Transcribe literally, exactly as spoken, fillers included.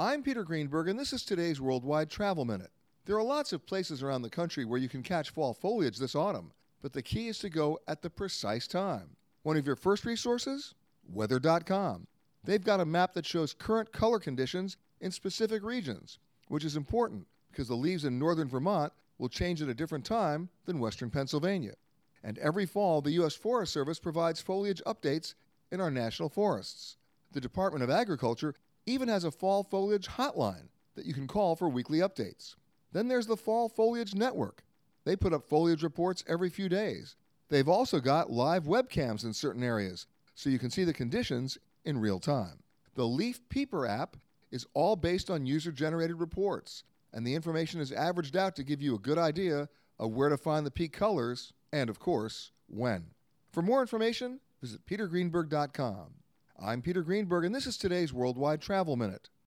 I'm Peter Greenberg, and this is today's Worldwide Travel Minute. There are lots of places around the country where you can catch fall foliage this autumn, but the key is to go at the precise time. One of your first resources? weather dot com. They've got a map that shows current color conditions in specific regions, which is important because the leaves in northern Vermont will change at a different time than western Pennsylvania. And every fall, the U S Forest Service provides foliage updates in our national forests. The Department of Agriculture even has a fall foliage hotline that you can call for weekly updates. Then there's the Fall Foliage Network. They put up foliage reports every few days. They've also got live webcams in certain areas, so you can see the conditions in real time. The Leaf Peeper app is all based on user-generated reports, and the information is averaged out to give you a good idea of where to find the peak colors and, of course, when. For more information, visit peter greenberg dot com. I'm Peter Greenberg, and this is today's Worldwide Travel Minute.